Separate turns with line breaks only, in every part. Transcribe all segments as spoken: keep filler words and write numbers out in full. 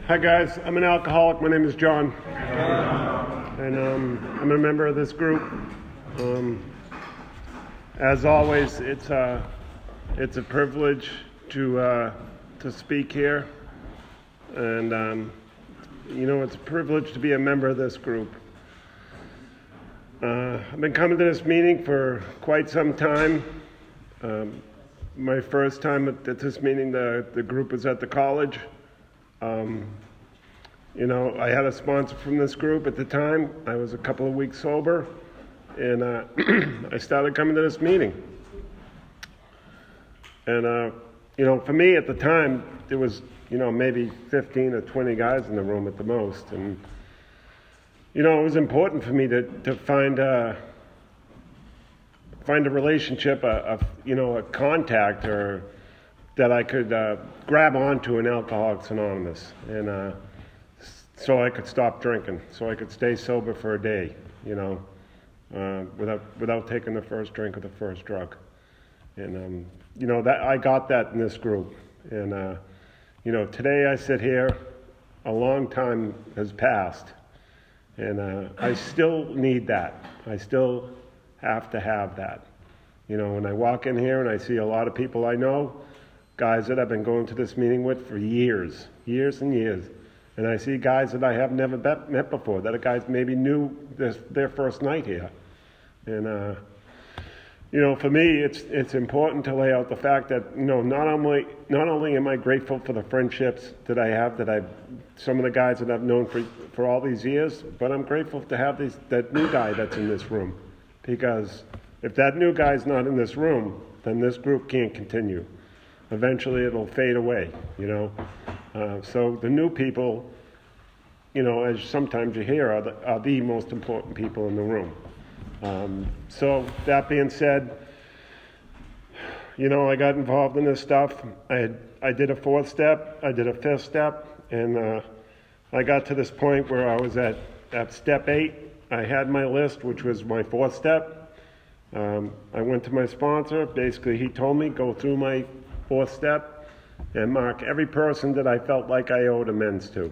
Hi guys, I'm an alcoholic. My name is John, and um, I'm a member of this group. Um, as always, it's a it's a privilege to uh, to speak here, and um, you know it's a privilege to be a member of this group. Uh, I've been coming to this meeting for quite some time. Um, my first time at, at this meeting, the the group was at the college. Um, you know, I had a sponsor from this group at the time. I was a couple of weeks sober, and uh, I started coming to this meeting. And, uh, you know, for me at the time, there was, you know, maybe fifteen or twenty guys in the room at the most. And, you know, it was important for me to, to find, a, find a relationship, a, a, you know, a contact or that I could uh, grab onto in Alcoholics Anonymous, and uh, so I could stop drinking, so I could stay sober for a day, you know, uh, without without taking the first drink of the first drug. And um, you know that I got that in this group, and uh, you know today I sit here, a long time has passed, and uh, I still need that. I still have to have that. You know, when I walk in here and I see a lot of people I know, guys that I've been going to this meeting with for years, years and years. And I see guys that I have never met, met before, that are guys maybe knew this, their first night here. And, uh, you know, for me, it's it's important to lay out the fact that, you know, not only not only am I grateful for the friendships that I have, that I've, some of the guys that I've known for, for all these years, but I'm grateful to have these, that new guy that's in this room. Because if that new guy's not in this room, then this group can't continue. Eventually it'll fade away, you know. Uh, so the new people, you know, as sometimes you hear, are the, are the most important people in the room. Um, so that being said, you know, I got involved in this stuff. I had, I did a fourth step, I did a fifth step, and uh, I got to this point where I was at, at step eight. I had my list, which was my fourth step. Um, I went to my sponsor. Basically, he told me, go through my fourth step and mark every person that I felt like I owed amends to.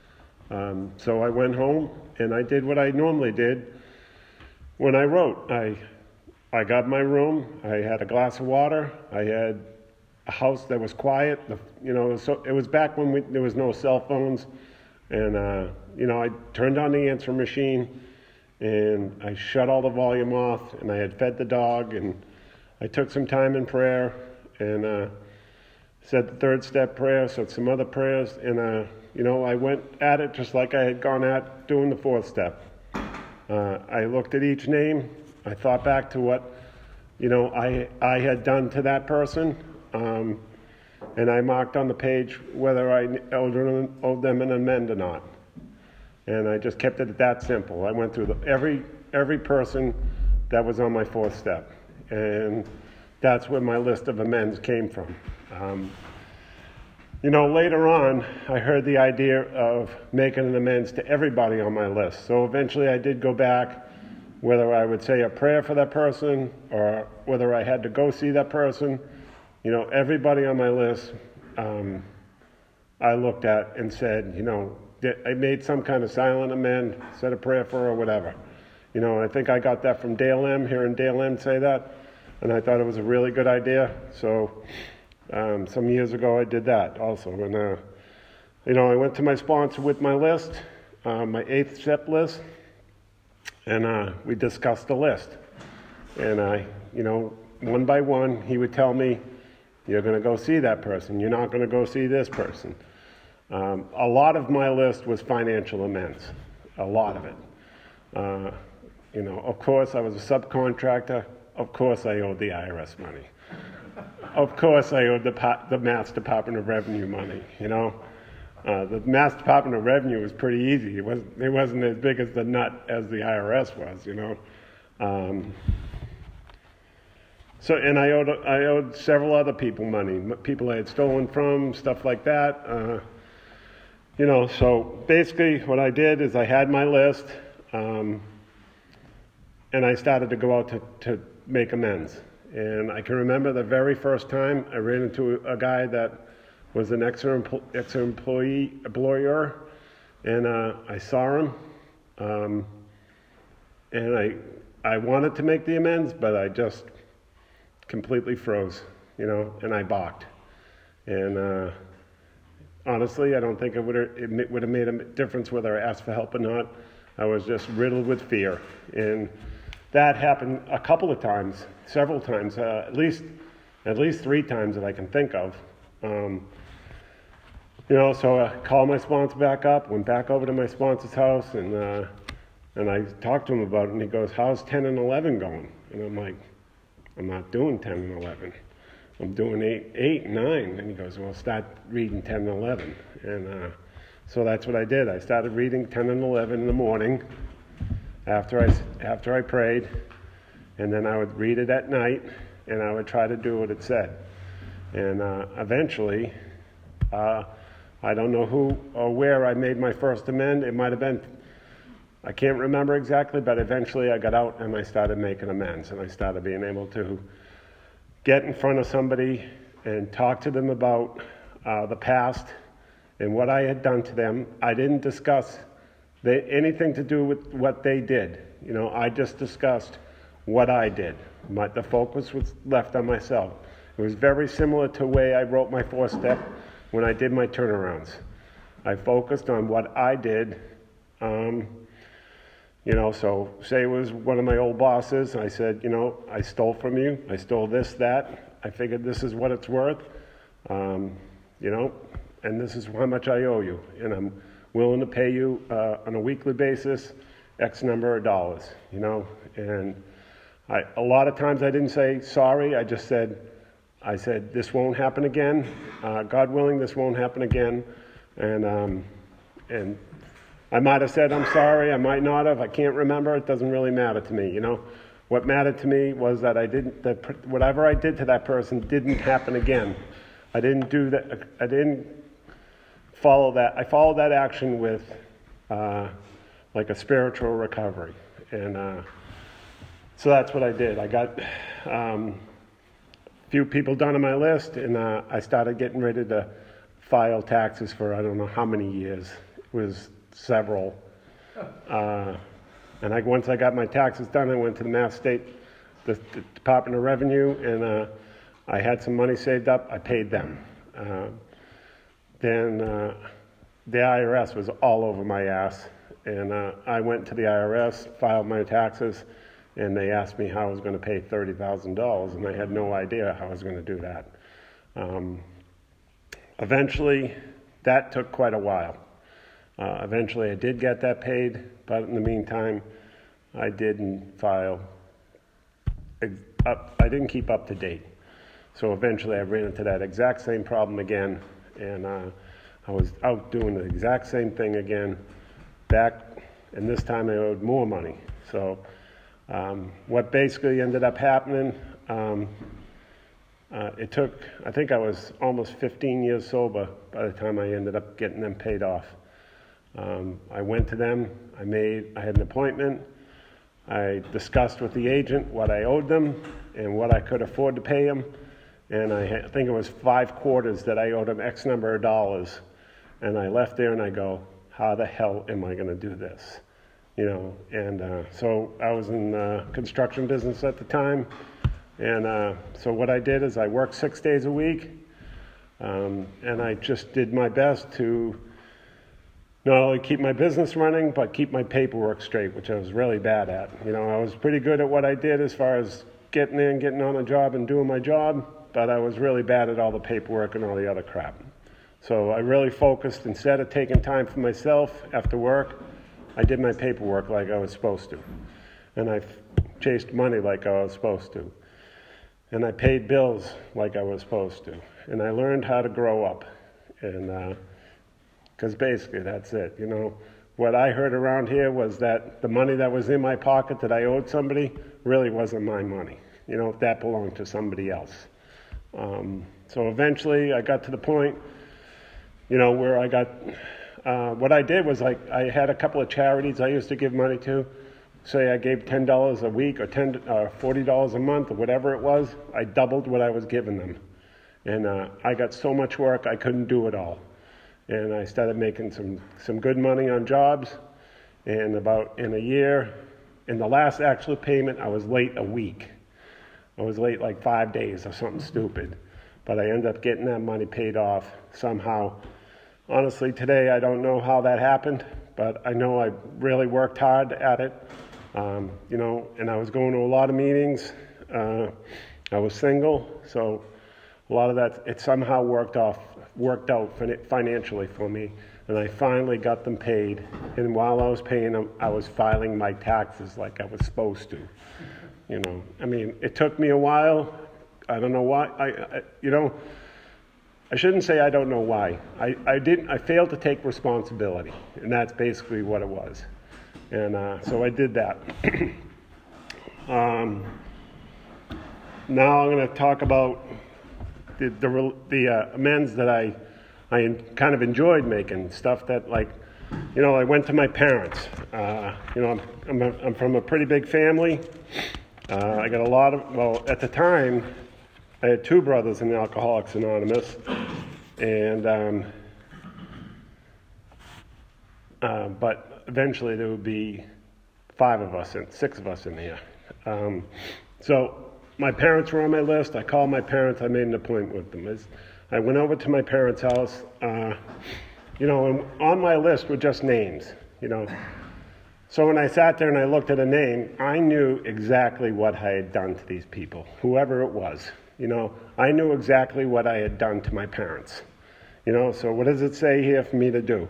Um, so I went home and I did what I normally did when I wrote. I I got my room, I had a glass of water, I had a house that was quiet. The, you know, so it was back when we, there was no cell phones, and uh, you know, I turned on the answering machine and I shut all the volume off, and I had fed the dog, and I took some time in prayer, and uh, said the third step prayer, said some other prayers, and uh, you know, I went at it just like I had gone at doing the fourth step. Uh, I looked at each name, I thought back to what, you know, I I had done to that person, um, and I marked on the page whether I owed them, owed them an amend or not. And I just kept it that simple. I went through the, every every person that was on my fourth step, and that's where my list of amends came from. Um, you know, later on, I heard the idea of making an amends to everybody on my list. So eventually I did go back, whether I would say a prayer for that person or whether I had to go see that person. You know, everybody on my list, um, I looked at and said, you know, I made some kind of silent amend, said a prayer for or whatever. You know, and I think I got that from Dale M, hearing Dale M say that. And I thought it was a really good idea. So um, some years ago I did that also. And, uh, you know, I went to my sponsor with my list, uh, my eighth step list, and uh, we discussed the list. And, I, you know, one by one, he would tell me, you're going to go see that person. You're not going to go see this person. Um, a lot of my list was financial amends. A lot of it. Uh, you know, of course, I was a subcontractor. Of course I owed the I R S money. Of course I owed the, the Mass Department of Revenue money, you know. Uh, the Mass Department of Revenue was pretty easy. It wasn't, it wasn't as big as the nut as the I R S was, you know. Um, so, and I owed, I owed several other people money, people I had stolen from, stuff like that. Uh, you know, so basically what I did is I had my list, um, and I started to go out to, to make amends. And I can remember the very first time I ran into a guy that was an ex-employee, employer, and uh, I saw him, um, and I, I wanted to make the amends, but I just completely froze, you know, and I balked. And uh, honestly, I don't think it would have it would have made a difference whether I asked for help or not. I was just riddled with fear, and that happened a couple of times, several times, uh, at least at least three times that I can think of. Um, you know, so I called my sponsor back up, went back over to my sponsor's house, and uh, and I talked to him about it, and he goes, "How's ten and eleven going?" And I'm like, "I'm not doing ten and eleven. I'm doing eight, eight, nine." And he goes, "Well, start reading ten and eleven." And uh, so that's what I did. I started reading ten and eleven in the morning after I after I prayed, and then I would read it at night, and I would try to do what it said. And uh, eventually, uh, I don't know who or where I made my first amend. It might have been, I can't remember exactly, but eventually I got out and I started making amends, and I started being able to get in front of somebody and talk to them about uh, the past and what I had done to them. I didn't discuss they, anything to do with what they did. You know, I just discussed what I did. My, the focus was left on myself. It was very similar to the way I wrote my four-step when I did my turnarounds. I focused on what I did. Um, you know, so say it was one of my old bosses. I said, you know, I stole from you. I stole this, that. I figured this is what it's worth. Um, you know, and this is how much I owe you. And I'm willing to pay you uh, on a weekly basis X number of dollars, you know. And I, a lot of times I didn't say sorry. I just said, I said, this won't happen again. Uh, God willing, this won't happen again. And um, and I might have said I'm sorry. I might not have. I can't remember. It doesn't really matter to me, you know. What mattered to me was that I didn't, that whatever I did to that person didn't happen again. I didn't do that. I didn't follow that. I followed that action with uh, like a spiritual recovery. And uh, so that's what I did. I got um, a few people done on my list, and uh, I started getting ready to file taxes for I don't know how many years. It was several. Uh, and I, once I got my taxes done, I went to the Mass State, the, the Department of Revenue, and uh, I had some money saved up. I paid them. Uh, then uh, the I R S was all over my ass, and uh, I went to the I R S, filed my taxes, and they asked me how I was going to pay thirty thousand dollars, and I had no idea how I was going to do that. Um, eventually, that took quite a while. Uh, eventually, I did get that paid, but in the meantime, I didn't file. Up, I didn't keep up to date. So eventually, I ran into that exact same problem again, and uh, I was out doing the exact same thing again, back, and this time I owed more money. So um, what basically ended up happening, um, uh, it took, I think I was almost fifteen years sober by the time I ended up getting them paid off. Um, I went to them, I made, I had an appointment, I discussed with the agent what I owed them and what I could afford to pay them, and I, had, I think it was five quarters that I owed them X number of dollars, and I left there and I go, how the hell am I going to do this? You know, and uh, so I was in the construction business at the time, and uh, so what I did is I worked six days a week, um, and I just did my best to not only keep my business running, but keep my paperwork straight, which I was really bad at. You know, I was pretty good at what I did as far as getting in, getting on a job and doing my job, but I was really bad at all the paperwork and all the other crap. So I really focused, instead of taking time for myself after work, I did my paperwork like I was supposed to. And I chased money like I was supposed to. And I paid bills like I was supposed to. And I learned how to grow up. And, uh, because basically that's it, you know. What I heard around here was that the money that was in my pocket that I owed somebody really wasn't my money. You know, that belonged to somebody else. Um, so eventually I got to the point, you know, where I got, uh, what I did was like, I had a couple of charities I used to give money to. Say I gave ten dollars a week or ten, uh, forty dollars a month or whatever it was, I doubled what I was giving them. And uh, I got so much work, I couldn't do it all. And I started making some, some good money on jobs. And about in a year, in the last actual payment, I was late a week. I was late like five days or something stupid. But I ended up getting that money paid off somehow. Honestly, today I don't know how that happened, but I know I really worked hard at it. Um, you know, and I was going to a lot of meetings. Uh, I was single, so a lot of that, it somehow worked off, worked out financially for me. And I finally got them paid. And while I was paying them, I was filing my taxes like I was supposed to. You know, I mean, it took me a while. I don't know why. I, I you know, I shouldn't say I don't know why. I, I didn't. I failed to take responsibility, and that's basically what it was. And uh, so I did that. um, now I'm going to talk about the the, the uh, amends that I I kind of enjoyed making, stuff that, like, you know, I went to my parents. Uh, you know, I'm I'm, a, I'm from a pretty big family. Uh, I got a lot of, well, at the time, I had two brothers in Alcoholics Anonymous, and, um, uh, but eventually there would be five of us, and six of us in here. Um, so my parents were on my list. I called my parents. I made an appointment with them. As I went over to my parents' house. Uh, you know, and on my list were just names, you know. So when I sat there and I looked at a name, I knew exactly what I had done to these people, whoever it was. You know, I knew exactly what I had done to my parents. You know, so what does it say here for me to do?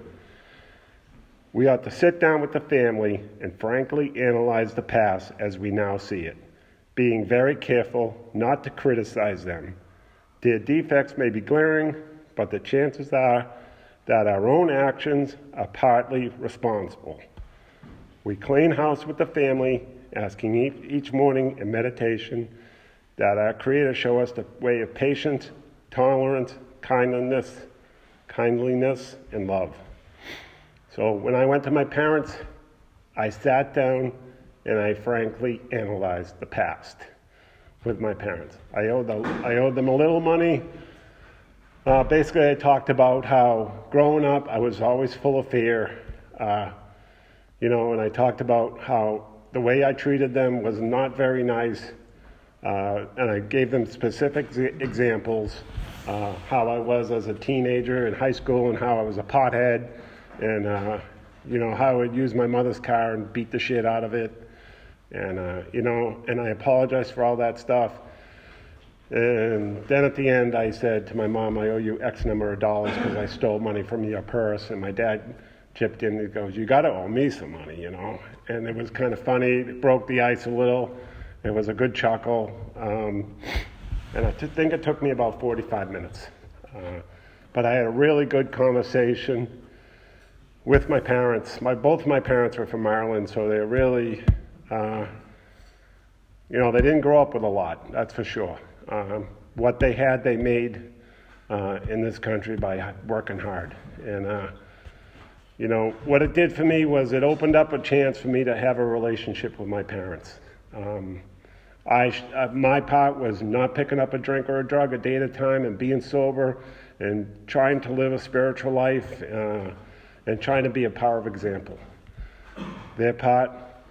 We ought to sit down with the family and frankly analyze the past as we now see it, being very careful not to criticize them. Their defects may be glaring, but the chances are that our own actions are partly responsible. We clean house with the family, asking each morning in meditation that our Creator show us the way of patience, tolerance, kindliness, kindliness, and love. So when I went to my parents, I sat down and I frankly analyzed the past with my parents. I owed, the, I owed them a little money. Uh, basically, I talked about how growing up, I was always full of fear. Uh, you know, and I talked about how the way I treated them was not very nice. Uh, and I gave them specific z- examples, uh, how I was as a teenager in high school and how I was a pothead. And, uh, you know, how I would use my mother's car and beat the shit out of it. And, uh, you know, and I apologized for all that stuff. And then at the end, I said to my mom, I owe you X number of dollars because I stole money from your purse. And my dad chipped in and goes, you got to owe me some money, you know. And it was kind of funny. It broke the ice a little. It was a good chuckle. Um, and I t- think it took me about forty-five minutes. Uh, but I had a really good conversation with my parents. My Both my parents were from Ireland, so they're really, uh, you know, they didn't grow up with a lot, that's for sure. Um, what they had, they made uh, in this country by working hard. And, uh, you know, what it did for me was it opened up a chance for me to have a relationship with my parents. Um, I, uh, my part was not picking up a drink or a drug a day at a time and being sober and trying to live a spiritual life uh, and trying to be a power of example. Their part,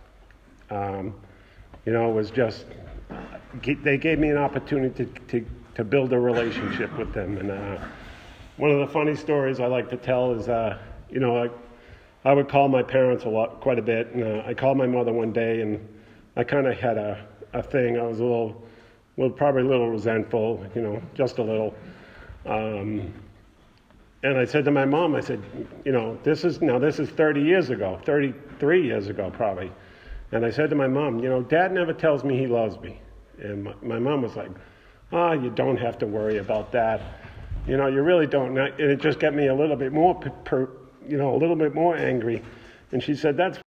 um, you know, was just, they gave me an opportunity to, to, to build a relationship with them. And uh, one of the funny stories I like to tell is, uh, you know, I, I would call my parents a lot, quite a bit. And uh, I called my mother one day, and I kind of had a, a thing. I was a little, well, probably a little resentful, you know, just a little. Um, and I said to my mom, I said, you know, this is, now this is thirty years ago, thirty-three years ago probably. And I said to my mom, you know, Dad never tells me he loves me. And my, my mom was like, oh, you don't have to worry about that. You know, you really don't. And it just got me a little bit more, per, you know, a little bit more angry. And she said, that's